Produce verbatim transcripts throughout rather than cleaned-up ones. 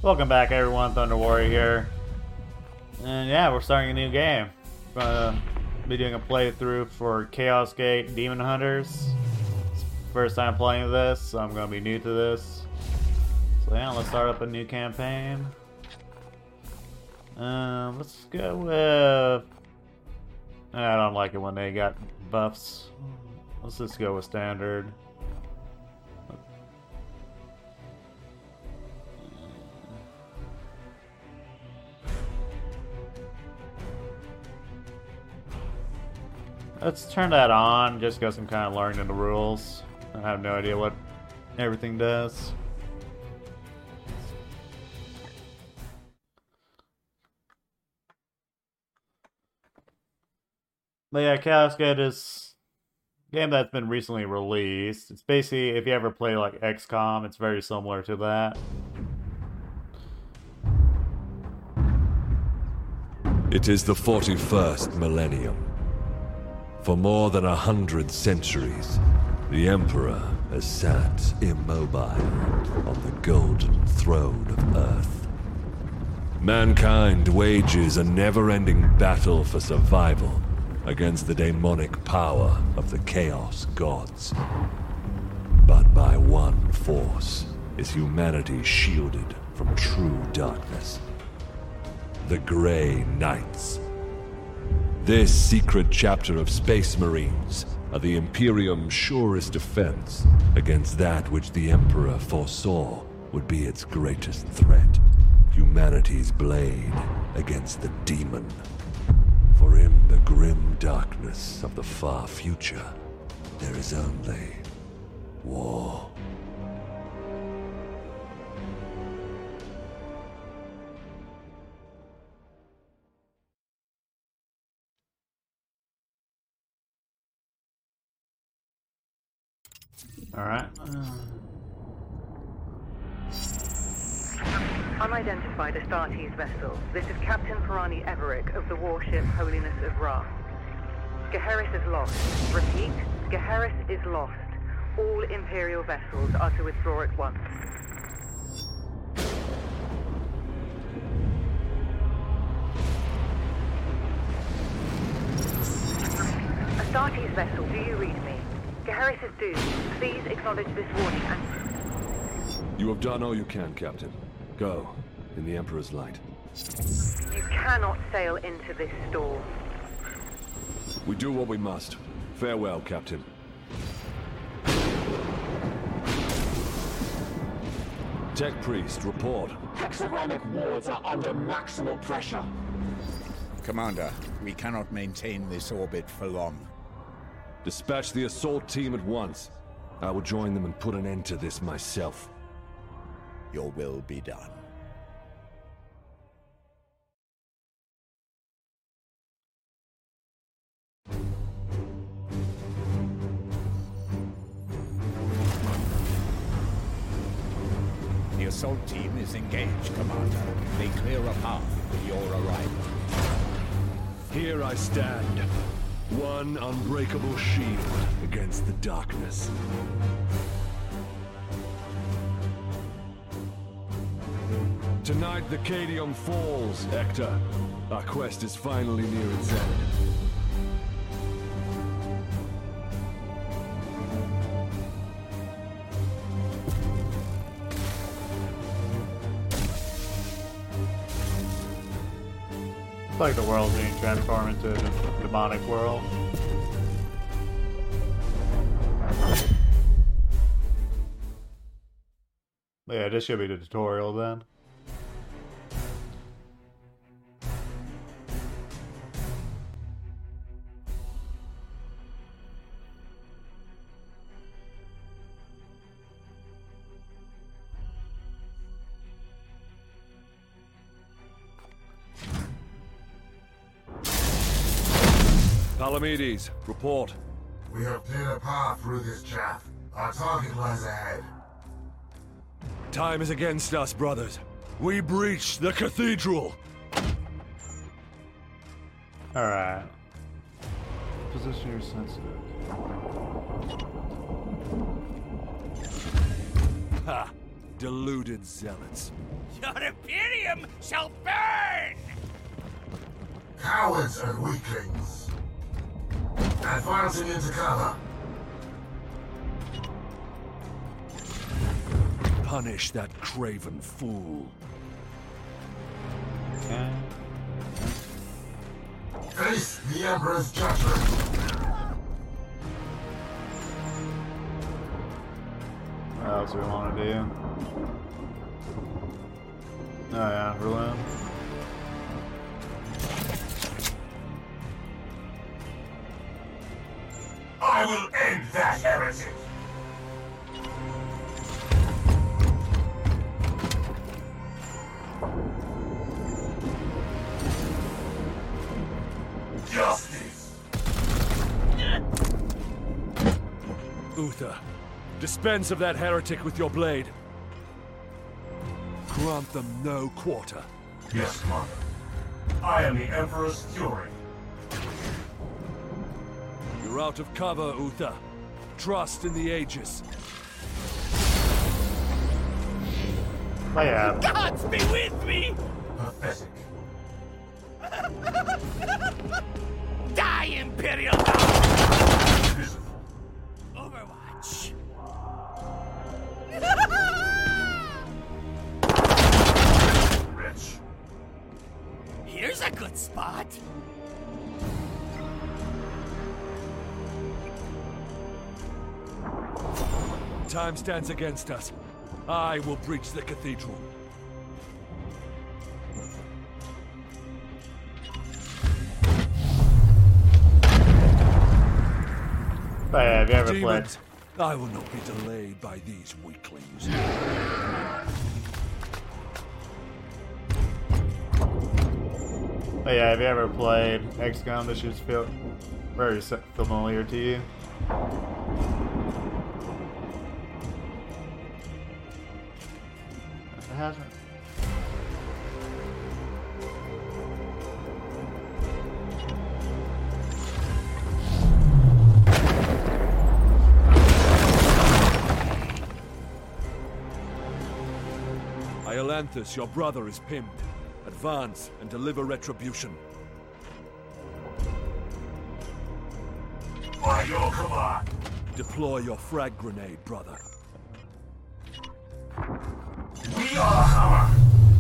Welcome back, everyone. Thunder Warrior here. And yeah, we're starting a new game. We're gonna be doing a playthrough for Chaos Gate Demon Hunters. It's the first time playing this, so I'm gonna be new to this. So yeah, let's start up a new campaign. Um, let's go with... I don't like it when they got buffs. Let's just go with standard. Let's turn that on just because I'm kind of learning the rules. I have no idea what everything does. But yeah, Chaos Gate is a game that's been recently released. It's basically, if you ever play like X COM, it's very similar to that. It is the forty-first millennium. For more than a hundred centuries, the Emperor has sat immobile on the golden throne of Earth. Mankind wages a never-ending battle for survival against the demonic power of the Chaos Gods. But by one force is humanity shielded from true darkness. The Grey Knights. This secret chapter of Space Marines are the Imperium's surest defense against that which the Emperor foresaw would be its greatest threat. Humanity's blade against the demon. For in the grim darkness of the far future, there is only war. Alright. Unidentified Astartes vessel. This is Captain Pirani Everick of the warship Holiness of Ra. Geheris is lost. Repeat, Geheris is lost. All Imperial vessels are to withdraw at once. Astartes vessel, do you read me? Geheris is doomed. Please acknowledge this warning and... You have done all you can, Captain. Go, in the Emperor's light. You cannot sail into this storm. We do what we must. Farewell, Captain. Tech Priest, report. Hexagramic wards are under maximal pressure. Commander, we cannot maintain this orbit for long. Dispatch the assault team at once. I will join them and put an end to this myself. Your will be done. The assault team is engaged, Commander. They clear a path for your arrival. Here I stand. One unbreakable shield against the darkness. Tonight the Cadium falls, Hector. Our quest is finally near its end. It's like the world being transformed into a demonic world. Yeah, this should be the tutorial then. Palamedes, report. We have cleared a path through this chaff. Our target lies ahead. Time is against us, brothers. We breached the cathedral. Alright. Position your sensitive. Ha! Deluded zealots. Your Imperium shall burn! Cowards and weaklings. Advancing into cover. Punish that craven fool. Okay. Face the Emperor's judgment. What else do we want to do? Oh yeah, Verloon. I will end that heretic. Justice. Uther, dispense of that heretic with your blade. Grant them no quarter. Yes, Commander. I am the Emperor's Fury. You're out of cover, Uther. Trust in the Aegis. Oh yeah. Gods be with me! Pathetic. Die, Imperial! Pitiful. Overwatch! Wretch. Here's a good spot! Time stands against us. I will breach the cathedral. Oh yeah, have you ever played? Demons, I will not be delayed by these weaklings. Oh yeah, have you ever played X COM? This should feel very s- familiar to you. It hasn't. Iolanthus, your brother, is pinned. Advance and deliver retribution. By your command. Deploy your frag grenade, brother. We are hammer.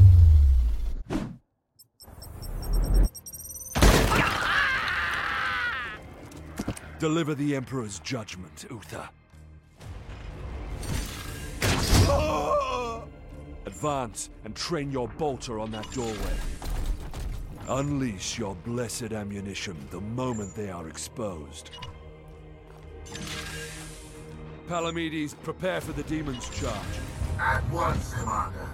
Deliver the Emperor's judgment, Uther. Advance and train your bolter on that doorway. Unleash your blessed ammunition the moment they are exposed. Palamedes, prepare for the demon's charge. At once, Commander.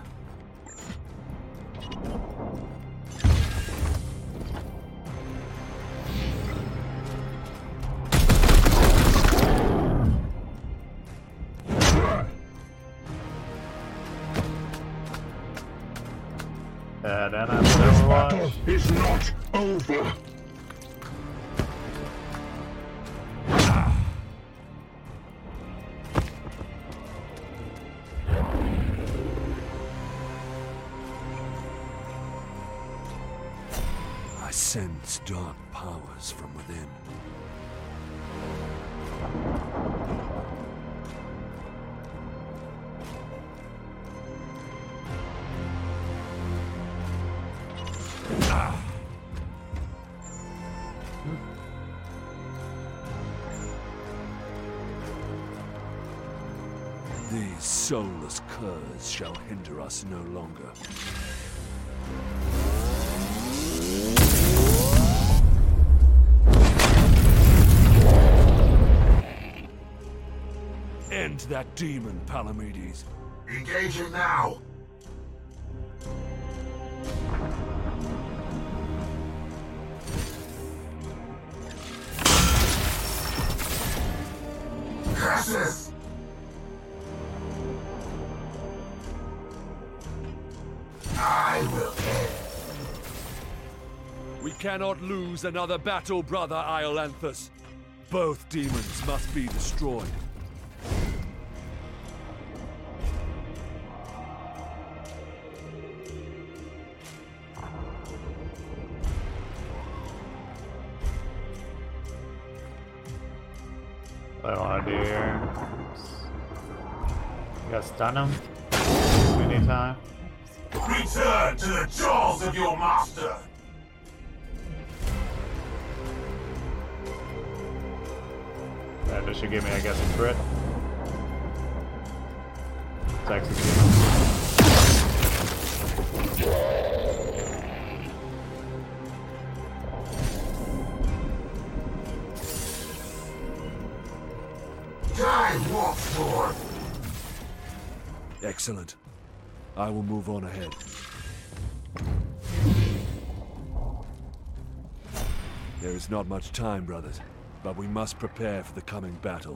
And then I'm Overwatch. Is not over. I sense dark powers from within. These soulless curs shall hinder us no longer. End that demon, Palamedes. Engaging now. Curses! I will end. We cannot lose another battle, brother Iolanthus. Both demons must be destroyed. What I want to do here. You gotta stun him anytime. Return to the jaws of your master! That this should give me, I guess, a crit. Let's execute him. Die, walk forward! Excellent. I will move on ahead. There is not much time, brothers, but we must prepare for the coming battle.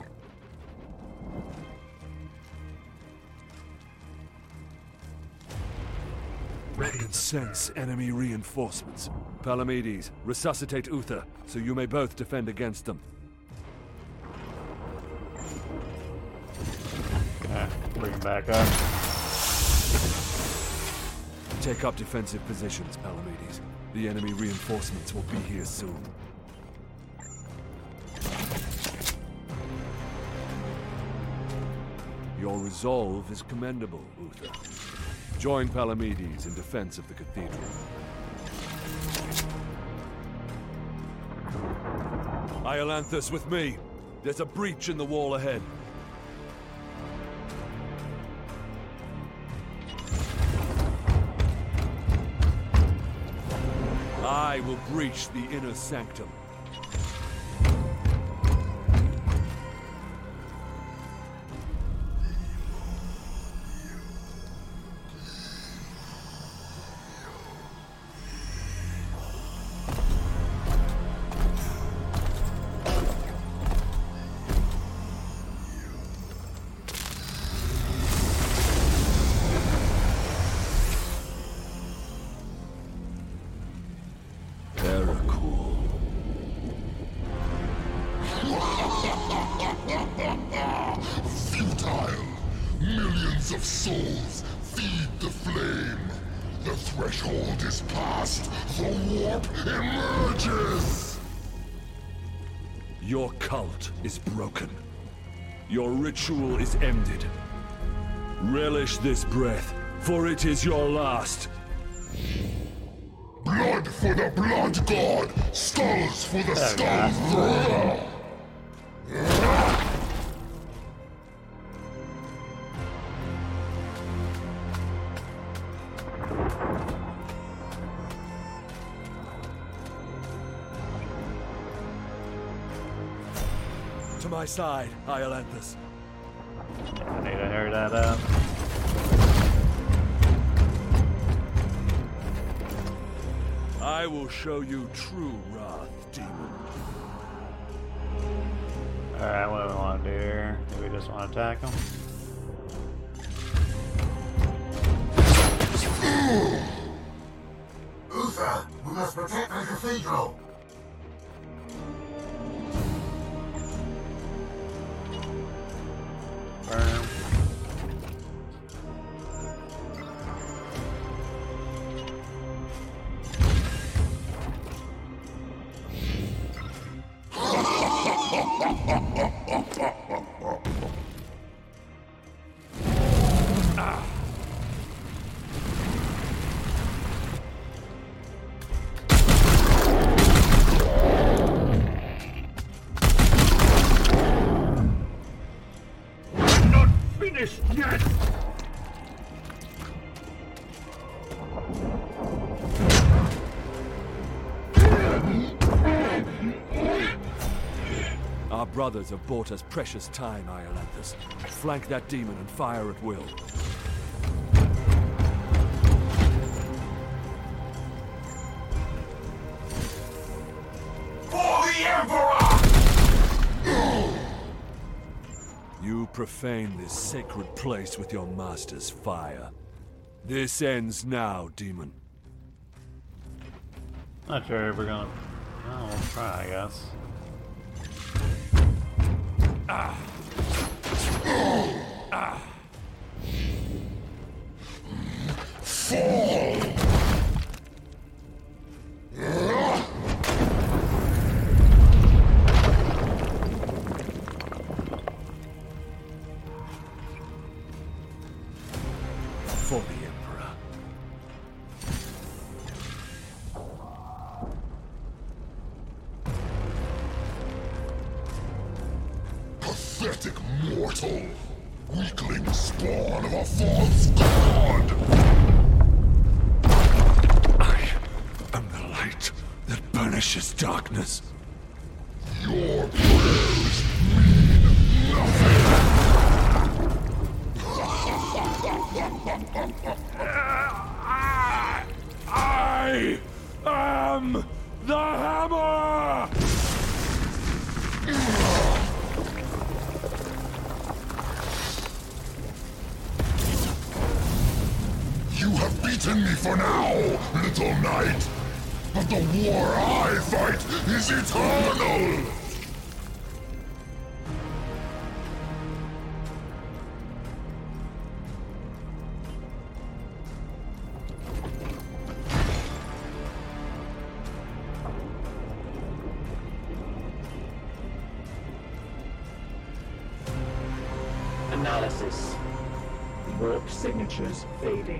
I can sense enemy reinforcements. Palamedes, resuscitate Uther, so you may both defend against them. Yeah, bring him back up. Take up defensive positions, Palamedes. The enemy reinforcements will be here soon. Your resolve is commendable, Uther. Join Palamedes in defense of the cathedral. Iolanthus, with me. There's a breach in the wall ahead. I will breach the inner sanctum. Futile! Millions of souls feed the flame! The threshold is passed! The warp emerges! Your cult is broken. Your ritual is ended. Relish this breath, for it is your last. Blood for the blood god! Skulls for the skull thrower! To my side, Iolanthus. I need to hurry that up. I will show you true wrath, demon. Alright, what do we want to do here? Do we just want to attack him? Uther, we must protect the cathedral! Burn him. Our brothers have bought us precious time, Iolanthus. Flank that demon and fire at will. For the Emperor! You profane this sacred place with your master's fire. This ends now, demon. Not sure if we're gonna. Oh, we'll try, I guess. Ah. Ah. Fall! mortal! Weakling spawn of a false god! I am the light that banishes darkness. Your prayers mean nothing! I am the hammer! You have beaten me for now, little knight! But the war I fight is eternal! Analysis. Warp signatures fading.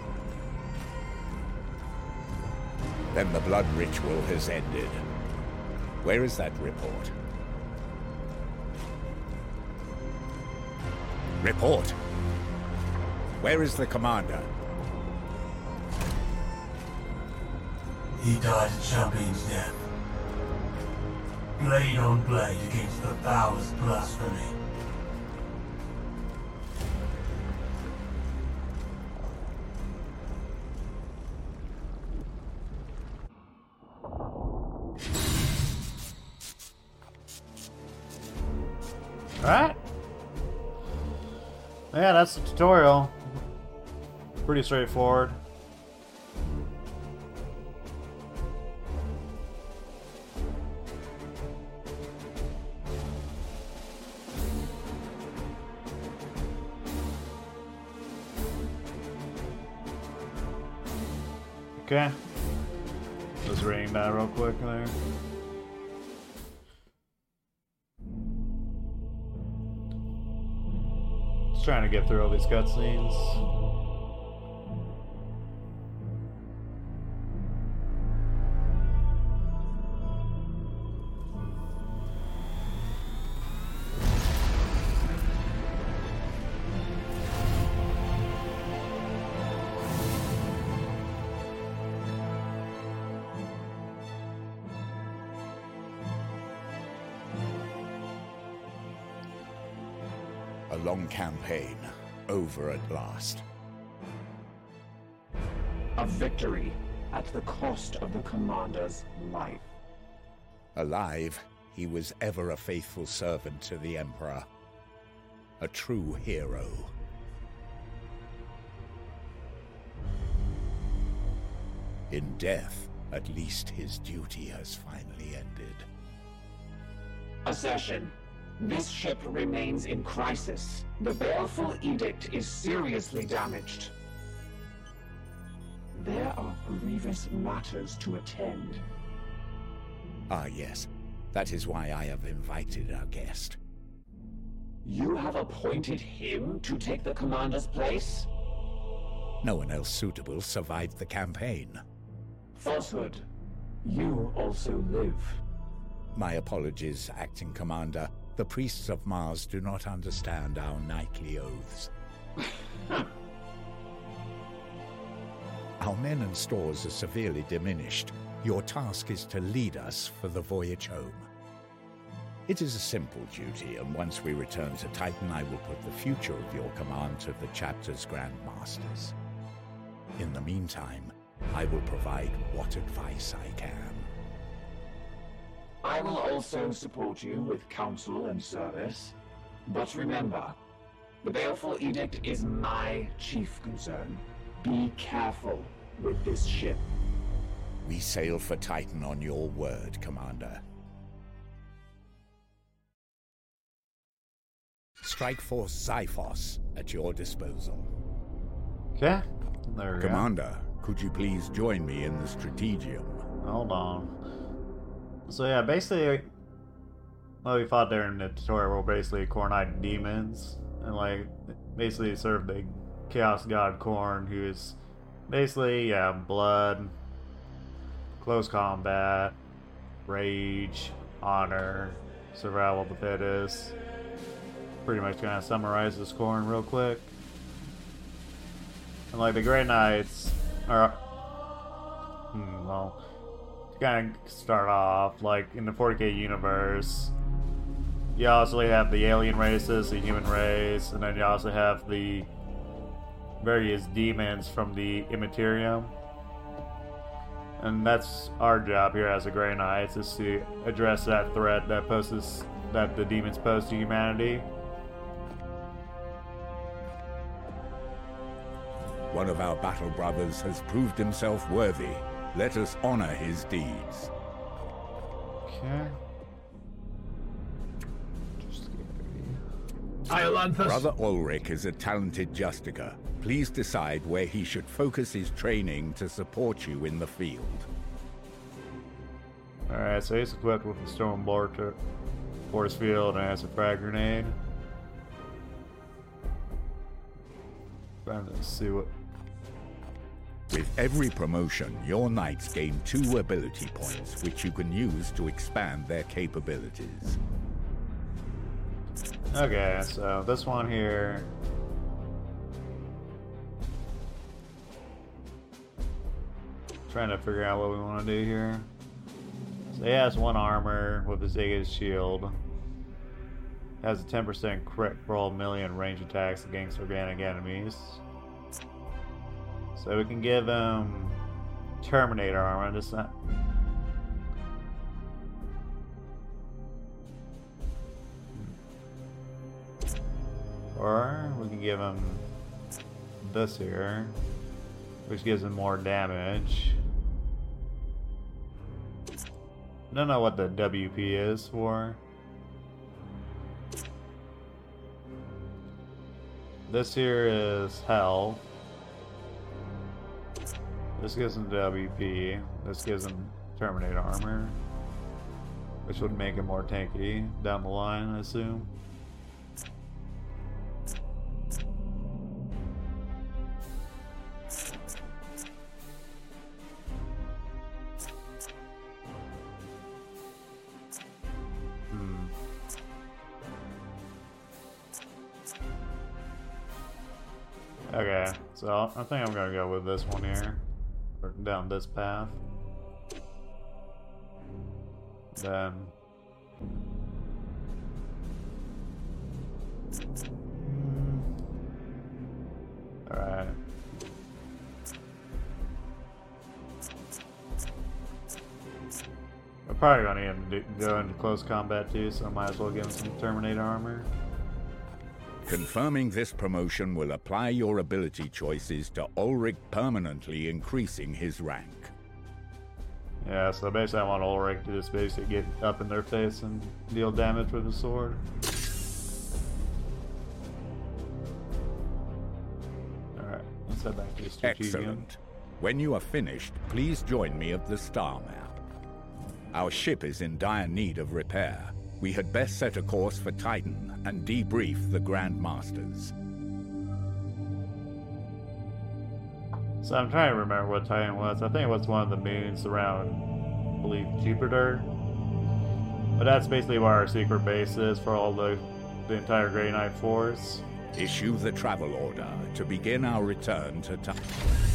Then the blood ritual has ended. Where is that report? Report! Where is the commander? He died a champion's death. Blade on blade against the foulest blasphemy. Alright. Yeah, that's the tutorial. Pretty straightforward. Okay. Just reading that real quick there. Just trying to get through all these cutscenes. A long campaign, over at last. A victory at the cost of the commander's life. Alive, he was ever a faithful servant to the Emperor. A true hero. In death, at least his duty has finally ended. Assertion. This ship remains in crisis. The Baleful Edict is seriously damaged. There are grievous matters to attend. Ah, yes. That is why I have invited our guest. You have appointed him to take the commander's place? No one else suitable survived the campaign. Falsehood. You also live. My apologies, Acting Commander. The priests of Mars do not understand our knightly oaths. Our men and stores are severely diminished. Your task is to lead us for the voyage home. It is a simple duty, and once we return to Titan, I will put the future of your command to the chapter's Grand Masters. In the meantime, I will provide what advice I can. I will also support you with counsel and service. But remember, the Baleful Edict is my chief concern. Be careful with this ship. We sail for Titan on your word, Commander. Strike Force Xiphos at your disposal. Okay. There we Commander, could you please join me in the Strategium? go. Hold on. So yeah, basically, well, we fought there in the tutorial were basically Khornite demons, and like, basically served the Chaos God Khorne, who is basically, yeah, blood, close combat, rage, honor, survival of the fittest. pretty much kind of summarize this corn real quick. And like the Grey Knights are, hmm, well, to kind of start off, like in the forty K universe, you also have the alien races, the human race, and then you also have the various demons from the Immaterium. And that's our job here as the Grey Knights, is to address that threat that poses, that the demons pose to humanity. One of our battle brothers has proved himself worthy. Let us honor his deeds. Okay. Brother Ulrich is a talented justicer. Please decide where he should focus his training to support you in the field. Alright, so he's equipped with a stone mortar, force field, and has a frag grenade. Trying to see what. With every promotion, your knights gain two ability points, which you can use to expand their capabilities. Okay, so this one here. Trying to figure out what we want to do here. So he has one armor with his Aegis shield. Has a ten percent crit roll million range attacks against organic enemies. So we can give him Terminator armor. Just not. Or we can give him this here, which gives him more damage. I don't know what the W P is for. This here is health. This gives him W P. This gives him Terminator armor, which would make him more tanky down the line, I assume. Okay, so I think I'm gonna go with this one here, or down this path. Then, all right. We're probably gonna need to do, go into close combat too, so I might as well give him some Terminator armor. Confirming this promotion will apply your ability choices to Ulrich, permanently increasing his rank. Yeah, so basically I want Ulrich to just basically get up in their face and deal damage with his sword. Alright, let's head back to the strategium. Excellent. When you are finished, please join me at the star map. Our ship is in dire need of repair. We had best set a course for Titan and debrief the Grand Masters. So I'm trying to remember what Titan was. I think it was one of the moons around, I believe, Jupiter. But that's basically where our secret base is for all the, the entire Grey Knight force. Issue the travel order to begin our return to Titan.